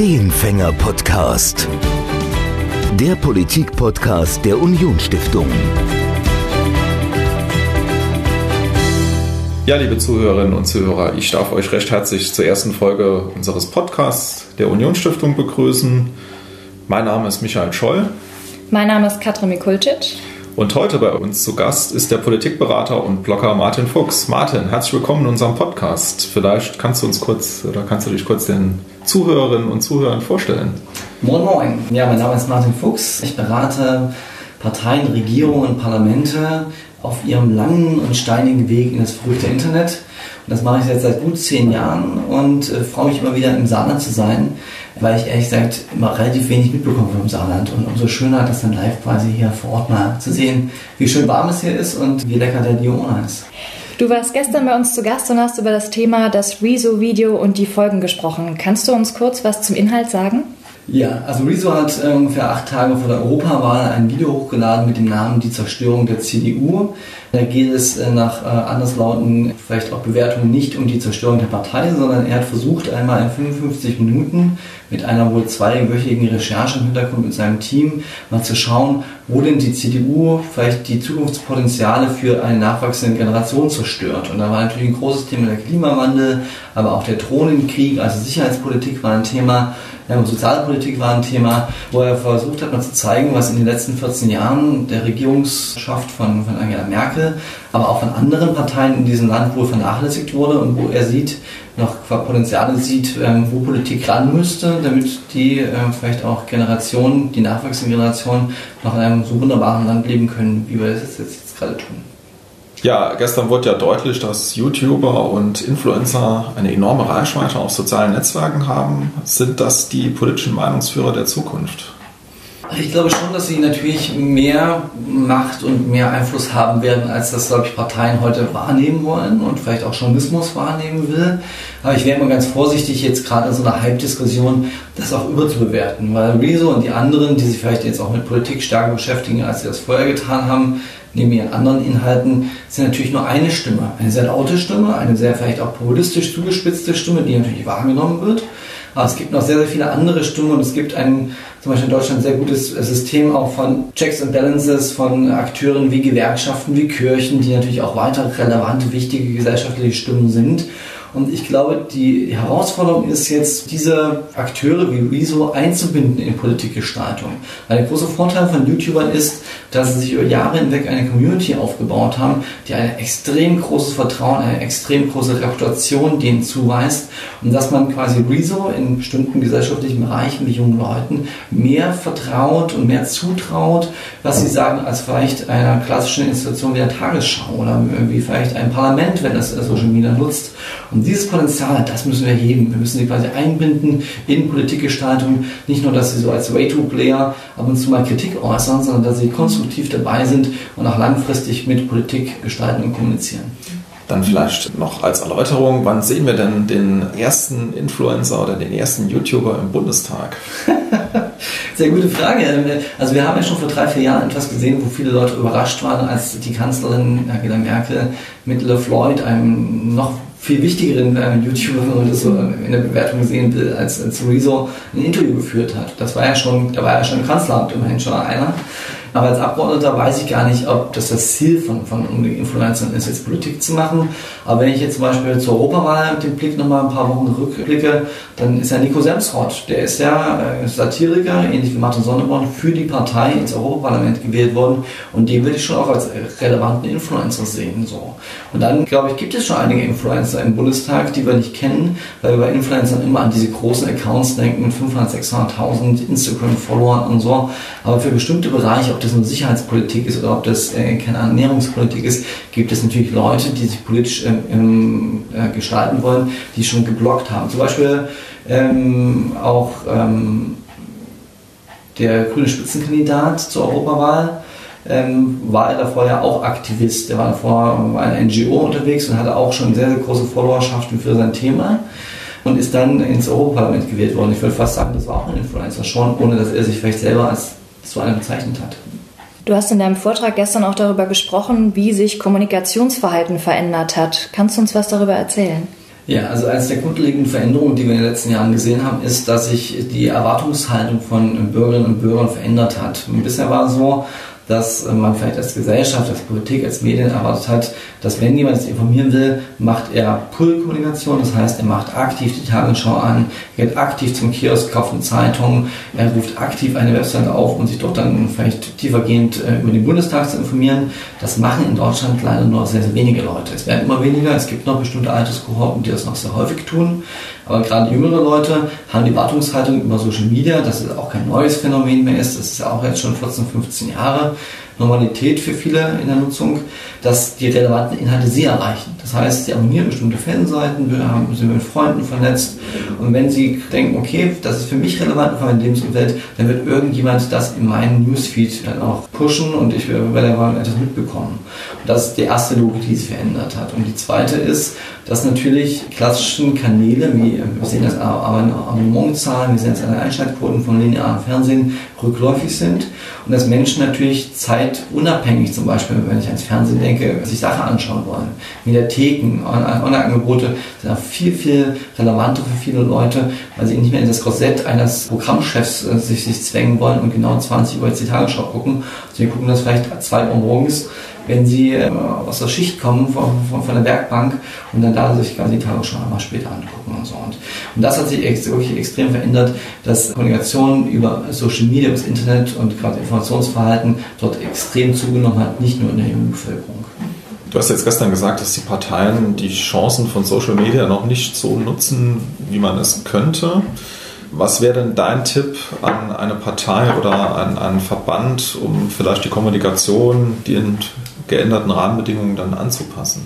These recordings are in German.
Ideenfänger-Podcast. Der Politik-Podcast der Union-Stiftung. Ja, liebe Zuhörerinnen und Zuhörer, ich darf euch recht herzlich zur ersten Folge unseres Podcasts der Union-Stiftung begrüßen. Mein Name ist Michael Scholl. Mein Name ist Katrin Mikulčić. Und heute bei uns zu Gast ist der Politikberater und Blogger Martin Fuchs. Martin, herzlich willkommen in unserem Podcast. Vielleicht kannst du dich kurz den Zuhörerinnen und Zuhörern vorstellen. Moin Moin. Ja, mein Name ist Martin Fuchs. Ich berate Parteien, Regierungen und Parlamente auf ihrem langen und steinigen Weg in das verrückte Internet. Und das mache ich jetzt seit gut 10 Jahren und freue mich immer wieder im Saarland zu sein, weil ich ehrlich gesagt immer relativ wenig mitbekomme vom Saarland. Und umso schöner, das dann live quasi hier vor Ort mal zu sehen, wie schön warm es hier ist und wie lecker der Diona ist. Du warst gestern bei uns zu Gast und hast über das Thema das Rezo-Video und die Folgen gesprochen. Kannst du uns kurz was zum Inhalt sagen? Ja, also Rezo hat ungefähr 8 Tage vor der Europawahl ein Video hochgeladen mit dem Namen Die Zerstörung der CDU. Da geht es nach anderslautenden, vielleicht auch Bewertungen, nicht um die Zerstörung der Partei, sondern er hat versucht, einmal in 55 Minuten mit einer wohl 2-wöchigen Recherche im Hintergrund mit seinem Team mal zu schauen, wo denn die CDU vielleicht die Zukunftspotenziale für eine nachwachsende Generation zerstört. Und da war natürlich ein großes Thema der Klimawandel, aber auch der Drohnenkrieg, also Sicherheitspolitik war ein Thema, Sozialpolitik war ein Thema, wo er versucht hat, mal zu zeigen, was in den letzten 14 Jahren der Regierungsschaft von Angela Merkel, aber auch von anderen Parteien in diesem Land wohl vernachlässigt wurde und wo er noch Potenziale sieht, wo Politik ran müsste, damit die vielleicht auch Generationen, die nachwachsende Generation, noch in einem so wunderbaren Land leben können, wie wir das jetzt gerade tun. Ja, gestern wurde ja deutlich, dass YouTuber und Influencer eine enorme Reichweite auf sozialen Netzwerken haben. Sind das die politischen Meinungsführer der Zukunft? Ich glaube schon, dass sie natürlich mehr Macht und mehr Einfluss haben werden, als das, glaube ich, Parteien heute wahrnehmen wollen und vielleicht auch Journalismus wahrnehmen will. Aber ich wäre immer ganz vorsichtig, jetzt gerade in so einer Hype-Diskussion das auch überzubewerten, weil Rezo und die anderen, die sich vielleicht jetzt auch mit Politik stärker beschäftigen, als sie das vorher getan haben, neben ihren anderen Inhalten, sind natürlich nur eine Stimme. Eine sehr laute Stimme, eine sehr vielleicht auch populistisch zugespitzte Stimme, die natürlich wahrgenommen wird. Aber es gibt noch sehr, sehr viele andere Stimmen und es gibt zum Beispiel in Deutschland ein sehr gutes System auch von Checks and Balances, von Akteuren wie Gewerkschaften, wie Kirchen, die natürlich auch weiter relevante, wichtige gesellschaftliche Stimmen sind. Und ich glaube, die Herausforderung ist jetzt, diese Akteure wie Rezo einzubinden in Politikgestaltung. Weil der große Vorteil von YouTubern ist, dass sie sich über Jahre hinweg eine Community aufgebaut haben, die ein extrem großes Vertrauen, eine extrem große Reputation denen zuweist und dass man quasi Rezo in bestimmten gesellschaftlichen Bereichen wie jungen Leuten mehr vertraut und mehr zutraut, was sie sagen, als vielleicht einer klassischen Institution wie der Tagesschau oder wie vielleicht ein Parlament, wenn das Social Media nutzt. Und dieses Potenzial, das müssen wir heben. Wir müssen sie quasi einbinden in Politikgestaltung. Nicht nur, dass sie so als Way-to-Player ab und zu mal Kritik äußern, sondern dass sie konstruktiv dabei sind und auch langfristig mit Politik gestalten und kommunizieren. Dann vielleicht noch als Erläuterung, wann sehen wir denn den ersten Influencer oder den ersten YouTuber im Bundestag? Sehr gute Frage. Also wir haben ja schon vor 3-4 Jahren etwas gesehen, wo viele Leute überrascht waren, als die Kanzlerin Angela Merkel mit LeFloid, einem noch viel wichtigeren YouTuber, wenn man das so in der Bewertung sehen will, als Rezo, ein Interview geführt hat. Da war ja schon im Kanzleramt immerhin schon einer. Aber als Abgeordneter weiß ich gar nicht, ob das Ziel von Influencern ist, jetzt Politik zu machen. Aber wenn ich jetzt zum Beispiel zur Europawahl mit dem Blick nochmal ein paar Wochen rückblicke, dann ist ja Nico Semsrott, der ist ja Satiriker, ähnlich wie Martin Sonneborn, für die Partei ins Europaparlament gewählt worden. Und den würde ich schon auch als relevanten Influencer sehen. So. Und dann, glaube ich, gibt es schon einige Influencer im Bundestag, die wir nicht kennen, weil wir bei Influencern immer an diese großen Accounts denken mit 500.000, 600.000 Instagram-Followern und so. Aber für bestimmte Bereiche, ob das nur Sicherheitspolitik ist oder ob das keine Ernährungspolitik ist, gibt es natürlich Leute, die sich politisch gestalten wollen, die schon geblockt haben. Zum Beispiel auch der grüne Spitzenkandidat zur Europawahl war er davor ja auch Aktivist. Der war davor bei einer NGO unterwegs und hatte auch schon sehr, sehr große Followerschaften für sein Thema und ist dann ins Europaparlament gewählt worden. Ich würde fast sagen, das war auch ein Influencer schon, ohne dass er sich vielleicht selber als so einer bezeichnet hat. Du hast in deinem Vortrag gestern auch darüber gesprochen, wie sich Kommunikationsverhalten verändert hat. Kannst du uns was darüber erzählen? Ja, also eines der grundlegenden Veränderungen, die wir in den letzten Jahren gesehen haben, ist, dass sich die Erwartungshaltung von Bürgerinnen und Bürgern verändert hat. Bisher war es so, dass man vielleicht als Gesellschaft, als Politik, als Medien erwartet hat, dass wenn jemand sich informieren will, macht er Pull-Kommunikation, das heißt, er macht aktiv die Tagesschau an, geht aktiv zum Kiosk, kauft eine Zeitung, er ruft aktiv eine Webseite auf, um sich dort dann vielleicht tiefergehend über den Bundestag zu informieren. Das machen in Deutschland leider nur sehr, sehr wenige Leute. Es werden immer weniger, es gibt noch bestimmte Alterskohorten, die das noch sehr häufig tun. Aber gerade jüngere Leute haben die Wartungshaltung über Social Media, das ist auch kein neues Phänomen mehr ist, das ist ja auch jetzt schon 14, 15 Jahre Normalität für viele in der Nutzung, dass die relevanten Inhalte sie erreichen. Das heißt, sie abonnieren bestimmte Fanseiten, sind mit Freunden vernetzt und wenn sie denken, okay, das ist für mich relevant für meine Lebensumwelt, dann wird irgendjemand das in meinen Newsfeed dann auch pushen und ich werde etwas mitbekommen. Und das ist die erste Logik, die sich verändert hat. Und die zweite ist, dass natürlich klassischen Kanäle, wie wir sehen das an Abonnementzahlen, wir sehen das an den Einschaltquoten vom linearen Fernsehen, rückläufig sind und dass Menschen natürlich zeitunabhängig, zum Beispiel, wenn ich ans Fernsehen denke, sich Sachen anschauen wollen. Mediatheken, Online-Angebote sind auch viel, viel relevanter für viele Leute, weil sie nicht mehr in das Korsett eines Programmchefs sich zwängen wollen und genau 20 Uhr jetzt die Tagesschau gucken. Sie gucken das vielleicht 2 Uhr morgens, wenn sie aus der Schicht kommen, von der Werkbank und dann da sich quasi die Tagesschau einmal später angucken und so. Und das hat sich wirklich extrem verändert, dass Kommunikation über Social Media, über das Internet und gerade Informationsverhalten dort extrem zugenommen hat, nicht nur in der jungen Bevölkerung. Du hast jetzt gestern gesagt, dass die Parteien die Chancen von Social Media noch nicht so nutzen, wie man es könnte. Was wäre denn dein Tipp an eine Partei oder an einen Verband, um vielleicht die Kommunikation, die geänderten Rahmenbedingungen dann anzupassen?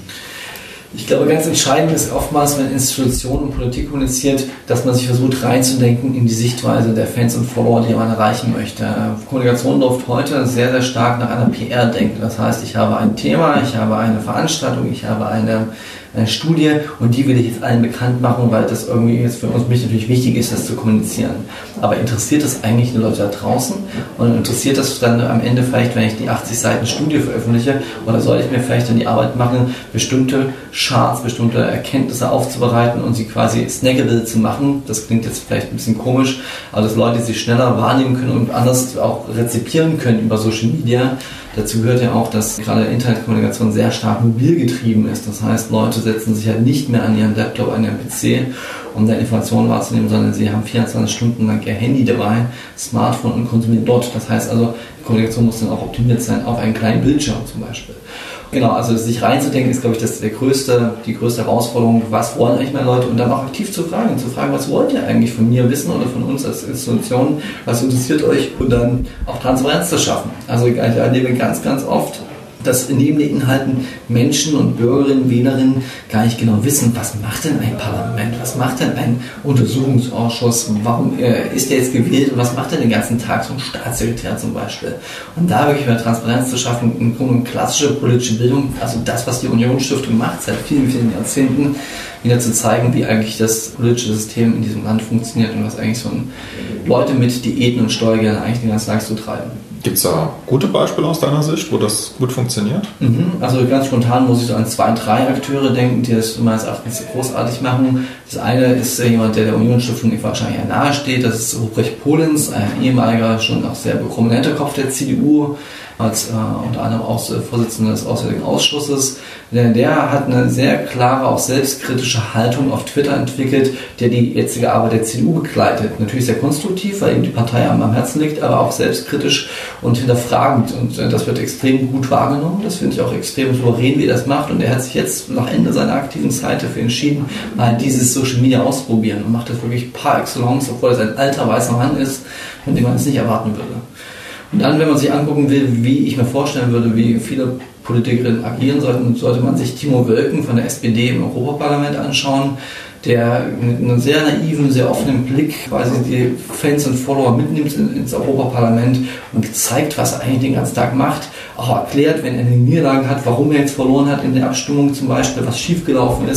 Ich glaube, ganz entscheidend ist oftmals, wenn Institutionen und Politik kommuniziert, dass man sich versucht reinzudenken in die Sichtweise der Fans und Follower, die man erreichen möchte. Kommunikation läuft heute sehr, sehr stark nach einer PR denken. Das heißt, ich habe ein Thema, ich habe eine Veranstaltung, ich habe eine Studie und die will ich jetzt allen bekannt machen, weil das irgendwie jetzt für mich natürlich wichtig ist, das zu kommunizieren. Aber interessiert das eigentlich die Leute da draußen? Und interessiert das dann am Ende vielleicht, wenn ich die 80 Seiten Studie veröffentliche, oder soll ich mir vielleicht dann die Arbeit machen, bestimmte Charts, bestimmte Erkenntnisse aufzubereiten und sie quasi snackable zu machen? Das klingt jetzt vielleicht ein bisschen komisch, aber dass Leute sie schneller wahrnehmen können und anders auch rezipieren können über Social Media. Dazu gehört ja auch, dass gerade Internetkommunikation sehr stark mobil getrieben ist. Das heißt, Leute setzen sich ja nicht mehr an ihren Laptop, an ihren PC, um da Informationen wahrzunehmen, sondern sie haben 24 Stunden lang ihr Handy dabei, Smartphone und konsumieren dort. Das heißt also, die Kommunikation muss dann auch optimiert sein auf einen kleinen Bildschirm zum Beispiel. Genau, also sich reinzudenken ist, glaube ich, die größte Herausforderung, was wollen eigentlich meine Leute und dann auch aktiv zu fragen, was wollt ihr eigentlich von mir wissen oder von uns als Institution, was interessiert euch und dann auch Transparenz zu schaffen. Also ich erlebe ganz, ganz oft, dass neben den Inhalten Menschen und Bürgerinnen, Wählerinnen gar nicht genau wissen, was macht denn ein Parlament, was macht denn ein Untersuchungsausschuss, warum ist der jetzt gewählt und was macht denn den ganzen Tag so ein Staatssekretär zum Beispiel. Und da wirklich mehr Transparenz zu schaffen, eine klassische politische Bildung, also das, was die Unionsstiftung macht seit vielen, vielen Jahrzehnten, wieder zu zeigen, wie eigentlich das politische System in diesem Land funktioniert und was eigentlich so Leute mit Diäten und Steuergeldern eigentlich den ganzen Tag so treiben. Gibt es da gute Beispiele aus deiner Sicht, wo das gut funktioniert? Also ganz spontan muss ich so an 2, 3 Akteure denken, die das meines Erachtens großartig machen. Das eine ist jemand, der Unionsstiftung wahrscheinlich nahe steht. Das ist Ruprecht Polenz, ein ehemaliger, schon auch sehr prominenter Kopf der CDU, als unter anderem auch Vorsitzender des Auswärtigen Ausschusses. Der hat eine sehr klare, auch selbstkritische Haltung auf Twitter entwickelt, der die jetzige Arbeit der CDU begleitet. Natürlich sehr konstruktiv, weil ihm die Partei am Herzen liegt, aber auch selbstkritisch und hinterfragend. Und das wird extrem gut wahrgenommen. Das finde ich auch extrem souverän, wie er das macht. Und er hat sich jetzt nach Ende seiner aktiven Zeit dafür entschieden, mal dieses Social Media auszuprobieren und macht das wirklich par excellence, obwohl er ein alter weißer Mann ist, von dem man es nicht erwarten würde. Und dann, wenn man sich angucken will, wie ich mir vorstellen würde, wie viele Politikerinnen agieren sollten, sollte man sich Timo Wölken von der SPD im Europaparlament anschauen, der mit einem sehr naiven, sehr offenen Blick quasi die Fans und Follower mitnimmt ins Europaparlament und zeigt, was er eigentlich den ganzen Tag macht, auch erklärt, wenn er eine Niederlage hat, warum er jetzt verloren hat in der Abstimmung zum Beispiel, was schiefgelaufen ist,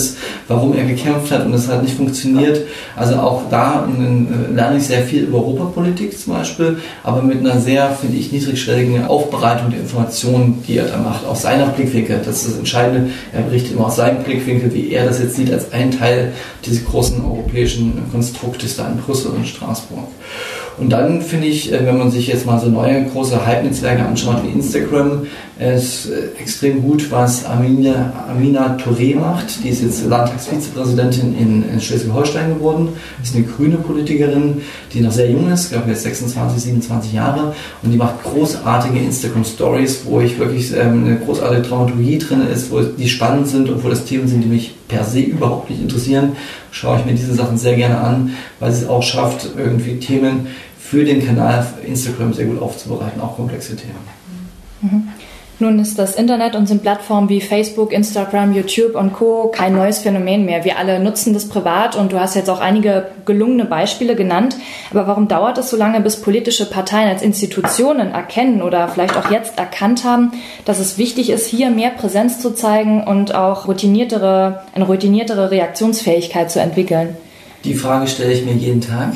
warum er gekämpft hat und es hat nicht funktioniert. Also auch da lerne ich sehr viel über Europapolitik zum Beispiel, aber mit einer sehr, finde ich, niedrigschwelligen Aufbereitung der Informationen, die er da macht, aus seiner Blickwinkel. Das ist das Entscheidende. Er berichtet immer aus seinem Blickwinkel, wie er das jetzt sieht, als ein Teil dieses großen europäischen Konstruktes da in Brüssel und Straßburg. Und dann finde ich, wenn man sich jetzt mal so neue große Hype-Netzwerke anschaut wie Instagram, ist extrem gut, was Amina Touré macht. Die ist jetzt Landtagsvizepräsidentin in Schleswig-Holstein geworden. Ist eine grüne Politikerin, die noch sehr jung ist, ich glaube jetzt 26, 27 Jahre. Und die macht großartige Instagram-Stories, wo ich wirklich eine großartige Dramaturgie drin ist, wo die spannend sind und wo das Themen sind, die mich per se überhaupt nicht interessieren. Schaue ich mir diese Sachen sehr gerne an, weil sie es auch schafft, irgendwie Themen für den Kanal Instagram sehr gut aufzubereiten, auch komplexe Themen. Mhm. Nun ist das Internet und sind Plattformen wie Facebook, Instagram, YouTube und Co. kein neues Phänomen mehr. Wir alle nutzen das privat und du hast jetzt auch einige gelungene Beispiele genannt. Aber warum dauert es so lange, bis politische Parteien als Institutionen erkennen oder vielleicht auch jetzt erkannt haben, dass es wichtig ist, hier mehr Präsenz zu zeigen und auch eine routiniertere Reaktionsfähigkeit zu entwickeln? Die Frage stelle ich mir jeden Tag.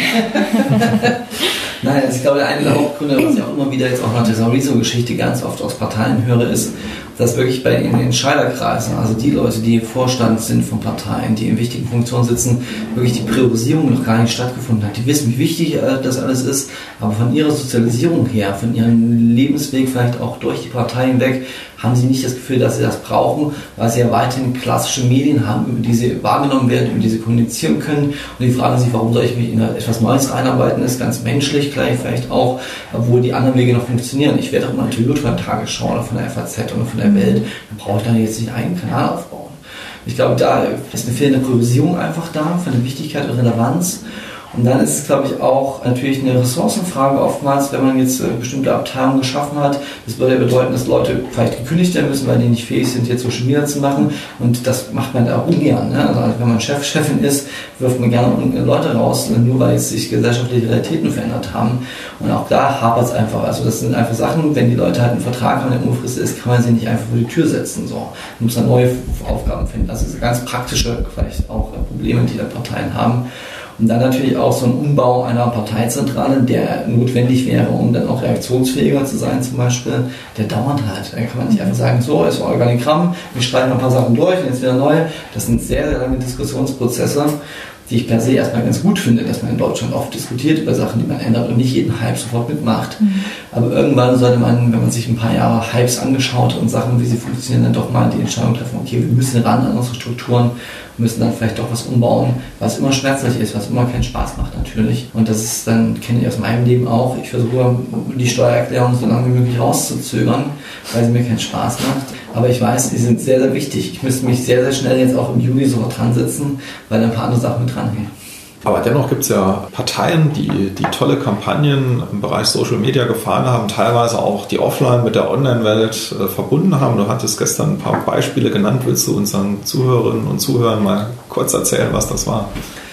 Nein, also ich glaube, einer der Hauptgründe, was ich auch immer wieder jetzt auch nach dieser Rezo-Geschichte ganz oft aus Parteien höre, ist, dass wirklich bei den Entscheiderkreisen, also die Leute, die im Vorstand sind von Parteien, die in wichtigen Funktionen sitzen, wirklich die Priorisierung noch gar nicht stattgefunden hat. Die wissen, wie wichtig das alles ist, aber von ihrer Sozialisierung her, von ihrem Lebensweg vielleicht auch durch die Partei hinweg, haben sie nicht das Gefühl, dass sie das brauchen, weil sie ja weiterhin klassische Medien haben, über die sie wahrgenommen werden, über die sie kommunizieren können. Und die fragen sich, warum soll ich mich in etwas Neues reinarbeiten? Das ist ganz menschlich gleich vielleicht auch, obwohl die anderen Wege noch funktionieren. Ich werde auch mal interviewt von der Tagesschau oder von der FAZ oder von der Welt. Dann brauche ich dann jetzt nicht einen Kanal aufbauen. Ich glaube, da ist eine fehlende Priorisierung einfach da, von der Wichtigkeit und Relevanz. Und dann ist es, glaube ich, auch natürlich eine Ressourcenfrage oftmals, wenn man jetzt bestimmte Abteilungen geschaffen hat. Das würde ja bedeuten, dass Leute vielleicht gekündigt werden müssen, weil die nicht fähig sind, jetzt Social Media zu machen. Und das macht man da ungern. Ne? Also wenn man Chefin ist, wirft man gerne Leute raus, nur weil jetzt sich gesellschaftliche Realitäten verändert haben. Und auch da hapert es einfach. Also das sind einfach Sachen, wenn die Leute halt einen Vertrag haben, der unbefristet ist, kann man sie nicht einfach vor die Tür setzen. So. Man muss dann neue Aufgaben finden. Das ist ganz praktische vielleicht auch Probleme, die da Parteien haben. Und dann natürlich auch so ein Umbau einer Parteizentrale, der notwendig wäre, um dann auch reaktionsfähiger zu sein zum Beispiel, der dauert halt. Da kann man nicht einfach sagen, so, es war Organigramm, wir streichen ein paar Sachen durch und jetzt wieder neu. Das sind sehr, sehr lange Diskussionsprozesse, die ich per se erstmal ganz gut finde, dass man in Deutschland oft diskutiert über Sachen, die man ändert und nicht jeden Hype sofort mitmacht. Aber irgendwann sollte man, wenn man sich ein paar Jahre Hypes angeschaut und Sachen, wie sie funktionieren, dann doch mal die Entscheidung treffen, okay, wir müssen ran an unsere Strukturen, müssen dann vielleicht doch was umbauen, was immer schmerzlich ist, was immer keinen Spaß macht natürlich. Und das ist dann, kenne ich aus meinem Leben auch, ich versuche die Steuererklärung so lange wie möglich rauszuzögern, weil sie mir keinen Spaß macht. Aber ich weiß, die sind sehr, sehr wichtig. Ich müsste mich sehr, sehr schnell jetzt auch im Juli sofort dran setzen, weil ein paar andere Sachen mit dranhängen. Aber dennoch gibt es ja Parteien, die tolle Kampagnen im Bereich Social Media gefahren haben, teilweise auch die offline mit der Online-Welt verbunden haben. Du hattest gestern ein paar Beispiele genannt. Willst du unseren Zuhörerinnen und Zuhörern mal kurz erzählen, was das war?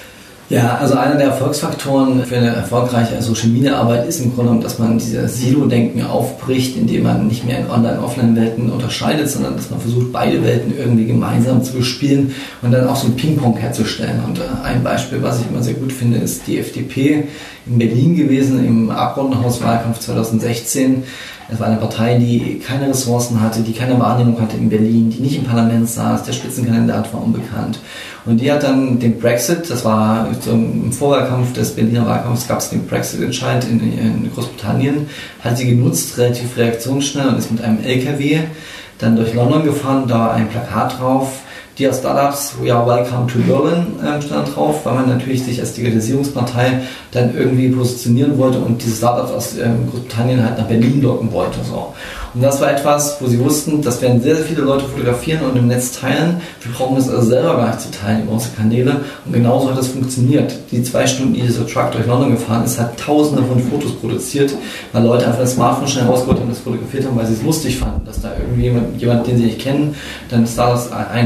Ja, also einer der Erfolgsfaktoren für eine erfolgreiche Social-Media-Arbeit ist im Grunde genommen, dass man dieses Silo-Denken aufbricht, indem man nicht mehr in Online- und Offline-Welten unterscheidet, sondern dass man versucht, beide Welten irgendwie gemeinsam zu bespielen und dann auch so ein Ping-Pong herzustellen. Und ein Beispiel, was ich immer sehr gut finde, ist die FDP in Berlin gewesen, im Abgeordnetenhauswahlkampf 2016. Das war eine Partei, die keine Ressourcen hatte, die keine Wahrnehmung hatte in Berlin, die nicht im Parlament saß, der Spitzenkandidat war unbekannt. Und die hat dann den Brexit, das war so im Vorwahlkampf des Berliner Wahlkampfs, gab es den Brexit-Entscheid in Großbritannien, hat sie genutzt, relativ reaktionsschnell und ist mit einem LKW dann durch London gefahren, da war ein Plakat drauf, Dear Startups, we are welcome to Berlin, stand drauf, weil man natürlich sich als Digitalisierungspartei dann irgendwie positionieren wollte und diese Startups aus Großbritannien halt nach Berlin locken wollte. So. Und das war etwas, wo sie wussten, das werden sehr, sehr viele Leute fotografieren und im Netz teilen. Wir brauchen das also selber gar nicht zu teilen über unsere Kanäle. Und genauso hat das funktioniert. Die 2 Stunden, die dieser Truck durch London gefahren ist, hat Tausende von Fotos produziert, weil Leute einfach das Smartphone schnell rausgeholt und das fotografiert haben, weil sie es lustig fanden, dass da irgendwie jemand, den sie nicht kennen, dann Startups nach Berlin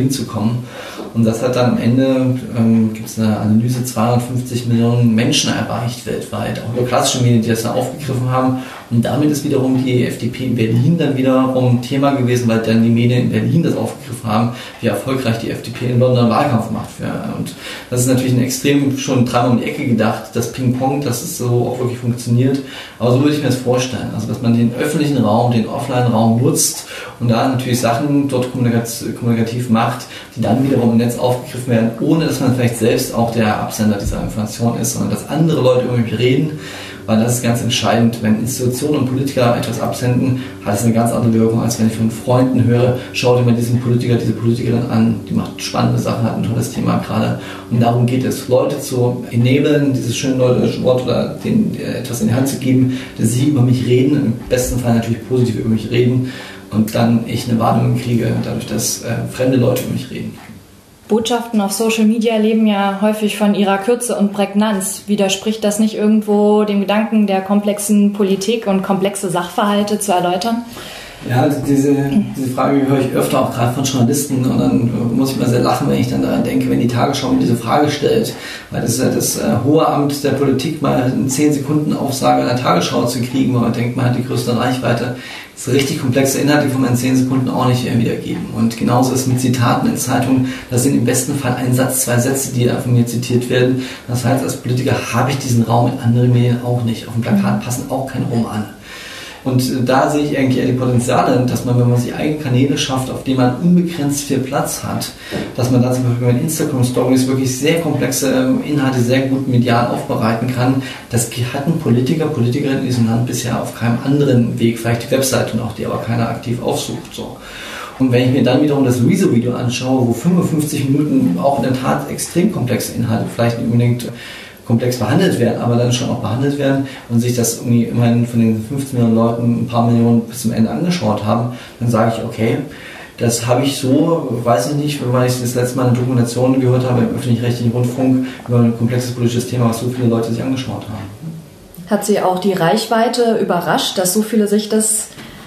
hinzukommen. Und das hat dann am Ende, gibt es eine Analyse, 250 Millionen Menschen erreicht weltweit, auch über klassische Medien, die das dann aufgegriffen haben. Und damit ist wiederum die FDP in Berlin dann wiederum Thema gewesen, weil dann die Medien in Berlin das aufgegriffen haben, wie erfolgreich die FDP in London Wahlkampf macht. Und das ist natürlich ein extrem schon dreimal um die Ecke gedacht, das Ping-Pong, dass es so auch wirklich funktioniert. Aber so würde ich mir das vorstellen, also dass man den öffentlichen Raum, den Offline-Raum nutzt und da natürlich Sachen dort kommunikativ macht, die dann wiederum im Netz aufgegriffen werden, ohne dass man vielleicht selbst auch der Absender dieser Information ist, sondern dass andere Leute über mich reden, weil das ist ganz entscheidend. Wenn Institutionen und Politiker etwas absenden, hat es eine ganz andere Wirkung, als wenn ich von Freunden höre, schau dir mal diesen Politiker, diese Politikerin an, die macht spannende Sachen, hat ein tolles Thema gerade. Und darum geht es, Leute zu enablen, dieses schöne deutsche Wort, oder denen etwas in die Hand zu geben, dass sie über mich reden, im besten Fall natürlich positiv über mich reden und dann ich eine Wahrnehmung kriege, dadurch, dass fremde Leute über mich reden. Botschaften auf Social Media leben ja häufig von ihrer Kürze und Prägnanz. Widerspricht das nicht irgendwo dem Gedanken der komplexen Politik und komplexe Sachverhalte zu erläutern? Ja, diese Frage höre ich öfter auch gerade von Journalisten und dann muss ich mal sehr lachen, wenn ich dann daran denke, wenn die Tagesschau mir diese Frage stellt, weil das ist ja das hohe Amt der Politik, mal in 10 Sekunden Aufsage in der Tagesschau zu kriegen, weil man denkt, man hat die größte Reichweite. Das ist richtig komplexe Inhalte, die kann man in 10 Sekunden auch nicht wiedergeben. Und genauso ist es mit Zitaten in Zeitungen, das sind im besten Fall ein Satz, 2 Sätze, die da von mir zitiert werden. Das heißt, als Politiker habe ich diesen Raum in anderen Medien auch nicht. Auf dem Plakat passen auch keine Romane. Und da sehe ich eigentlich eher die Potenziale, dass man, wenn man sich eigene Kanäle schafft, auf denen man unbegrenzt viel Platz hat, dass man da zum Beispiel mit Instagram-Stories wirklich sehr komplexe Inhalte sehr gut medial aufbereiten kann. Das hatten Politiker, Politikerinnen in diesem Land bisher auf keinem anderen Weg, vielleicht die Webseite noch, die aber keiner aktiv aufsucht. So. Und wenn ich mir dann wiederum das Luise-Video anschaue, wo 55 Minuten auch in der Tat extrem komplexe Inhalte, vielleicht nicht unbedingt komplex behandelt werden, aber dann schon auch behandelt werden und sich das irgendwie immerhin von den 15 Millionen Leuten ein paar Millionen bis zum Ende angeschaut haben, dann sage ich, okay, das habe ich so, weiß ich nicht, weil ich das letzte Mal eine Dokumentation gehört habe im öffentlich-rechtlichen Rundfunk über ein komplexes politisches Thema, was so viele Leute sich angeschaut haben. Hat Sie auch die Reichweite überrascht, dass so viele sich das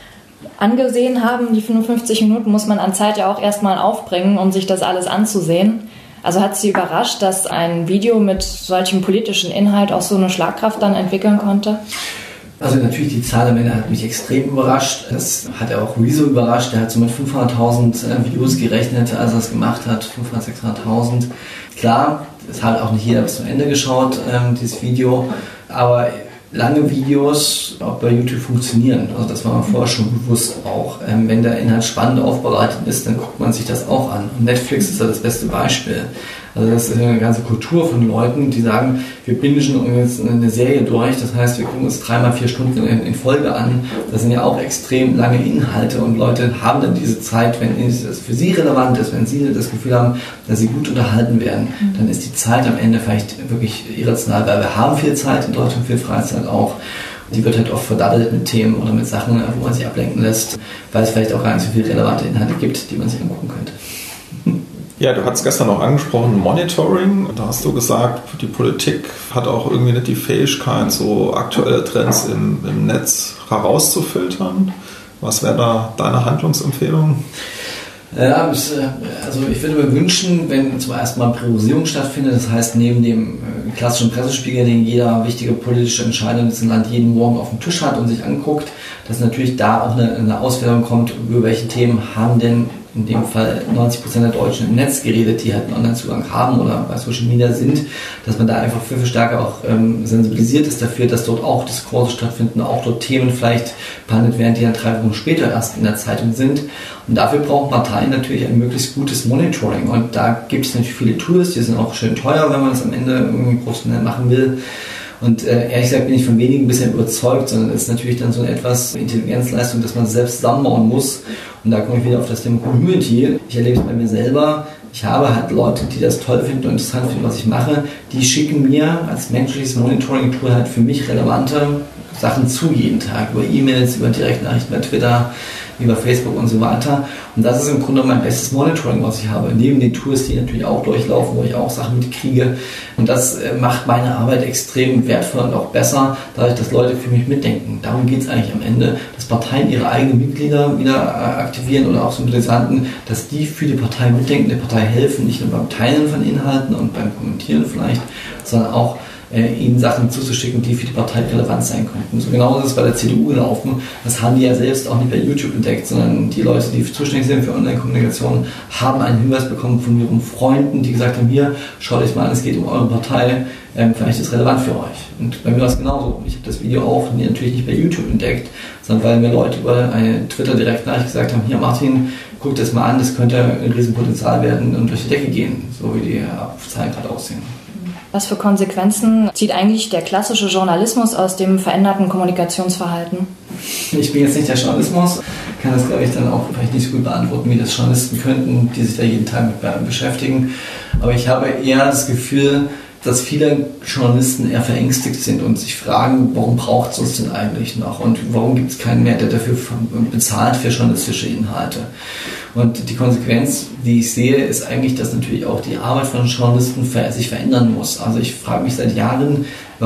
angesehen haben? Die 55 Minuten muss man an Zeit ja auch erstmal aufbringen, um sich das alles anzusehen. Also hat Sie überrascht, dass ein Video mit solchem politischen Inhalt auch so eine Schlagkraft dann entwickeln konnte? Also natürlich, die Zahl am Ende hat mich extrem überrascht. Das hat ja auch Rezo überrascht. Der hat so mit 500.000 Views gerechnet, als er es gemacht hat. 500.000, 600.000. Klar, es hat auch nicht jeder bis zum Ende geschaut, dieses Video. Aber lange Videos auch bei YouTube funktionieren. Also das war mir vorher schon bewusst auch. Wenn der Inhalt spannend aufbereitet ist, dann guckt man sich das auch an. Und Netflix ist ja das beste Beispiel. Also das ist eine ganze Kultur von Leuten, die sagen, wir bingen jetzt eine Serie durch, das heißt, wir gucken uns 3x4 Stunden in Folge an. Das sind ja auch extrem lange Inhalte und Leute haben dann diese Zeit, wenn es für sie relevant ist, wenn sie das Gefühl haben, dass sie gut unterhalten werden, dann ist die Zeit am Ende vielleicht wirklich irrational, weil wir haben viel Zeit in Deutschland, viel Freizeit auch. Die wird halt oft verdattelt mit Themen oder mit Sachen, wo man sich ablenken lässt, weil es vielleicht auch gar nicht so viele relevante Inhalte gibt, die man sich angucken könnte. Ja, du hast gestern auch angesprochen, Monitoring. Da hast du gesagt, die Politik hat auch irgendwie nicht die Fähigkeit, so aktuelle Trends im Netz herauszufiltern. Was wäre da deine Handlungsempfehlung? Ja, also ich würde mir wünschen, wenn zum ersten Mal Priorisierung stattfindet, das heißt neben dem klassischen Pressespiegel, den jeder wichtige politische Entscheider in diesem Land jeden Morgen auf dem Tisch hat und sich anguckt, dass natürlich da auch eine Auswertung kommt, über welche Themen haben denn in dem Fall 90% der Deutschen im Netz geredet, die halt einen Online-Zugang haben oder bei Social Media sind, dass man da einfach viel stärker auch sensibilisiert ist dafür, dass dort auch Diskurse stattfinden, auch dort Themen vielleicht behandelt werden, die dann 3 Wochen später erst in der Zeitung sind. Und dafür brauchen Parteien natürlich ein möglichst gutes Monitoring. Und da gibt es natürlich viele Tools, die sind auch schön teuer, wenn man das am Ende irgendwie professionell machen will. Und ehrlich gesagt bin ich von wenigen ein bisschen überzeugt, sondern es ist natürlich dann so eine etwas Intelligenzleistung, dass man selbst zusammenbauen muss. Und da komme ich wieder auf das Thema Community. Ich erlebe es bei mir selber. Ich habe halt Leute, die das toll finden und interessant finden, was ich mache. Die schicken mir als menschliches Monitoring-Tool halt für mich relevante Sachen zu jeden Tag, über E-Mails, über Direktnachrichten bei Twitter, über Facebook und so weiter. Und das ist im Grunde mein bestes Monitoring, was ich habe. Neben den Tools, die natürlich auch durchlaufen, wo ich auch Sachen mitkriege. Und das macht meine Arbeit extrem wertvoll und auch besser, dadurch, dass Leute für mich mitdenken. Darum geht es eigentlich am Ende, dass Parteien ihre eigenen Mitglieder wieder aktivieren oder auch Sympathisanten, dass die für die Partei mitdenken, der Partei helfen, nicht nur beim Teilen von Inhalten und beim Kommentieren vielleicht, sondern auch ihnen Sachen zuzuschicken, die für die Partei relevant sein könnten. So genau ist es bei der CDU gelaufen. Das haben die ja selbst auch nicht bei YouTube entdeckt, sondern die Leute, die zuständig sind für Online-Kommunikation, haben einen Hinweis bekommen von ihren Freunden, die gesagt haben, hier, schaut euch mal an, es geht um eure Partei, vielleicht ist es relevant für euch. Und bei mir war es genauso. Ich habe das Video auch natürlich nicht bei YouTube entdeckt, sondern weil mir Leute über eine Twitter-Direktnachricht gesagt haben, hier Martin, guck das mal an, das könnte ein Riesenpotenzial werden und durch die Decke gehen, so wie die Zahlen gerade aussehen. Was für Konsequenzen zieht eigentlich der klassische Journalismus aus dem veränderten Kommunikationsverhalten? Ich bin jetzt nicht der Journalismus, kann das, glaube ich, dann auch vielleicht nicht so gut beantworten, wie das Journalisten könnten, die sich da jeden Tag mit beschäftigen. Aber ich habe eher das Gefühl, dass viele Journalisten eher verängstigt sind und sich fragen, warum braucht es uns denn eigentlich noch und warum gibt es keinen mehr, der dafür bezahlt für journalistische Inhalte. Und die Konsequenz, die ich sehe, ist eigentlich, dass natürlich auch die Arbeit von Journalisten sich verändern muss. Also ich frage mich seit Jahren,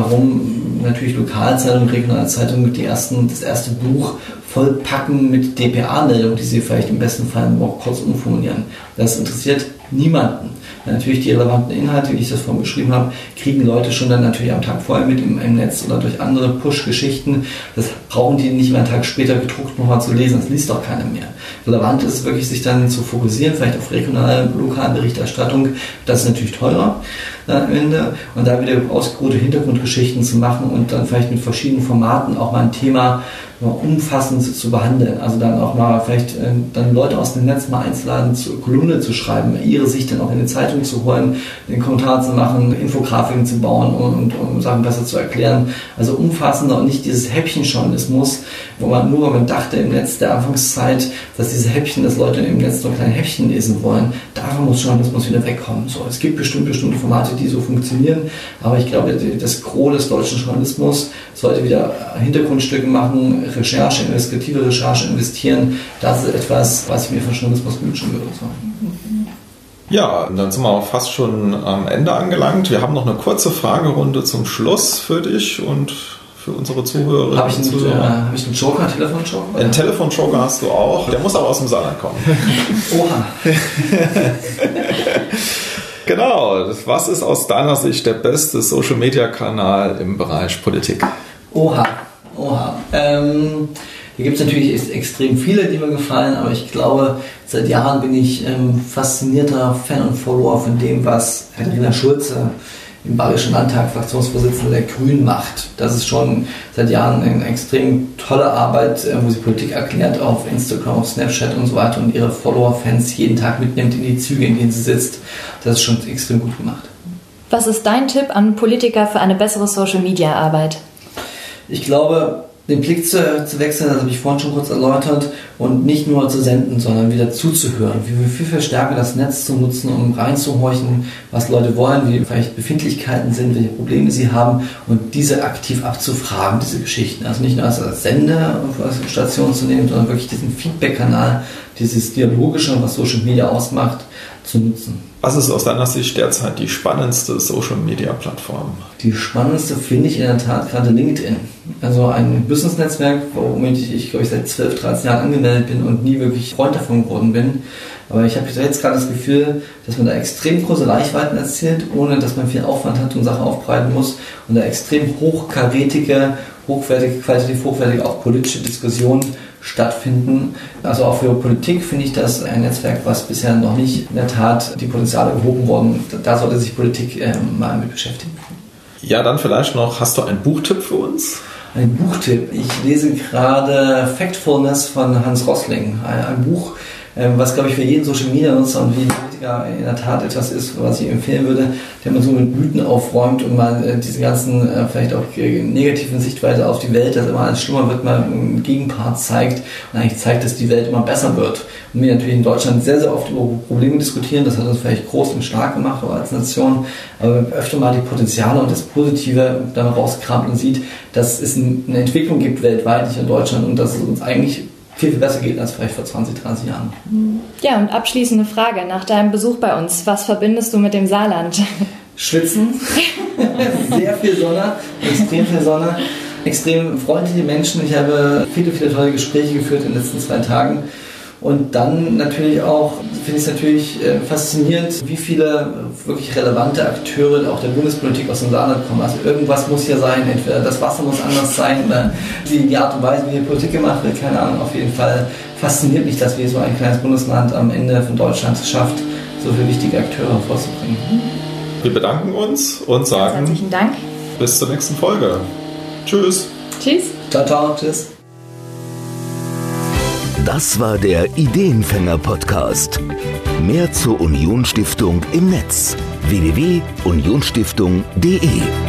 warum natürlich Lokalzeitungen, regionale Zeitungen das erste Buch vollpacken mit DPA-Meldungen, die sie vielleicht im besten Fall noch kurz umformulieren. Das interessiert niemanden. Natürlich die relevanten Inhalte, wie ich das vorhin beschrieben habe, kriegen Leute schon dann natürlich am Tag vorher mit im Netz oder durch andere Push-Geschichten. Das brauchen die nicht mehr einen Tag später gedruckt nochmal zu lesen, das liest doch keiner mehr. Relevant ist wirklich, sich dann zu fokussieren, vielleicht auf regionale, lokale Berichterstattung. Das ist natürlich teurer am Ende. Und da wieder ausgeruhte Hintergrundgeschichten zu machen und dann vielleicht mit verschiedenen Formaten auch mal ein Thema umfassend zu behandeln. Also dann auch mal vielleicht dann Leute aus dem Netz mal einzuladen, Kolumne zu schreiben, ihre Sicht dann auch in die Zeitung zu holen, den Kommentar zu machen, Infografiken zu bauen und um Sachen besser zu erklären. Also umfassender und nicht dieses Häppchenjournalismus, wo man dachte im Netz der Anfangszeit, dass diese Häppchen, dass Leute im Netz nur kleine Häppchen lesen wollen. Davon muss Journalismus wieder wegkommen. So, es gibt bestimmte Formate, die so funktionieren, aber ich glaube, das Gros des deutschen Journalismus sollte wieder Hintergrundstücke machen, Recherche, investigative Recherche investieren. Das ist etwas, was ich mir von Journalismus wünschen würde. So. Ja, dann sind wir auch fast schon am Ende angelangt. Wir haben noch eine kurze Fragerunde zum Schluss für dich und für unsere Zuhörerinnen. Habe ich einen Joker, einen Telefonjoker? Einen Telefonjoker hast du auch. Der muss aber aus dem Saarland kommen. Oha. Genau. Was ist aus deiner Sicht der beste Social-Media-Kanal im Bereich Politik? Oha. Hier gibt es natürlich extrem viele, die mir gefallen, aber ich glaube, seit Jahren bin ich faszinierter Fan und Follower von dem, was Katharina Schulze im Bayerischen Landtag, Fraktionsvorsitzende der Grünen, macht. Das ist schon seit Jahren eine extrem tolle Arbeit, wo sie Politik erklärt auf Instagram, auf Snapchat und so weiter und ihre Follower-Fans jeden Tag mitnimmt in die Züge, in denen sie sitzt. Das ist schon extrem gut gemacht. Was ist dein Tipp an Politiker für eine bessere Social-Media-Arbeit? Ich glaube, den Blick zu wechseln, das habe ich vorhin schon kurz erläutert, und nicht nur zu senden, sondern wieder zuzuhören, viel stärker das Netz zu nutzen, um reinzuhorchen, was Leute wollen, wie vielleicht Befindlichkeiten sind, welche Probleme sie haben und diese aktiv abzufragen, diese Geschichten. Also nicht nur als Sendestation zu nehmen, sondern wirklich diesen Feedback-Kanal, dieses Dialogische, was Social Media ausmacht, zu nutzen. Was ist aus deiner Sicht derzeit die spannendste Social-Media-Plattform? Die spannendste finde ich in der Tat gerade LinkedIn. Also ein Business-Netzwerk, womit ich glaube ich seit 12, 13 Jahren angemeldet bin und nie wirklich Freund davon geworden bin. Aber ich habe jetzt gerade das Gefühl, dass man da extrem große Reichweiten erzielt, ohne dass man viel Aufwand hat und Sachen aufbereiten muss und da extrem hochkarätige, qualitativ hochwertige, auch politische Diskussionen stattfinden. Also auch für Politik finde ich das ein Netzwerk, was bisher noch nicht in der Tat die Potenziale gehoben wurden. Da sollte sich Politik mal mit beschäftigen. Ja, dann vielleicht noch, hast du einen Buchtipp für uns? Ein Buchtipp. Ich lese gerade Factfulness von Hans Rosling. Ein Buch, Was, glaube ich, für jeden Social-Media-Nutzer und wie Politiker in der Tat etwas ist, was ich empfehlen würde, der man so mit Mythen aufräumt und mal diese ganzen vielleicht auch negativen Sichtweise auf die Welt, dass immer alles schlimmer wird, mal einen Gegenpart zeigt und eigentlich zeigt, dass die Welt immer besser wird. Und wir natürlich in Deutschland sehr, sehr oft über Probleme diskutieren, das hat uns vielleicht groß und stark gemacht auch als Nation, aber öfter mal die Potenziale und das Positive dann rauskramt und sieht, dass es eine Entwicklung gibt weltweit, nicht in Deutschland, und dass es uns eigentlich viel, viel besser geht als vielleicht vor 20, 30 Jahren. Ja, und abschließende Frage nach deinem Besuch bei uns. Was verbindest du mit dem Saarland? Schwitzen, sehr viel Sonne, extrem viel Sonne, extrem freundliche Menschen. Ich habe viele, viele tolle Gespräche geführt in den letzten 2 Tagen. Und dann natürlich auch, finde ich es natürlich faszinierend, wie viele wirklich relevante Akteure auch der Bundespolitik aus dem Saarland kommen. Also irgendwas muss hier sein, entweder das Wasser muss anders sein, oder die Art und Weise, wie hier Politik gemacht wird, keine Ahnung. Auf jeden Fall fasziniert mich, dass wir so ein kleines Bundesland am Ende von Deutschland es schafft, so viele wichtige Akteure vorzubringen. Wir bedanken uns und sagen herzlichen Dank. Bis zur nächsten Folge. Tschüss. Tschüss. Ciao, ciao, tschüss. Das war der Ideenfänger-Podcast. Mehr zur Unionsstiftung im Netz: www.unionstiftung.de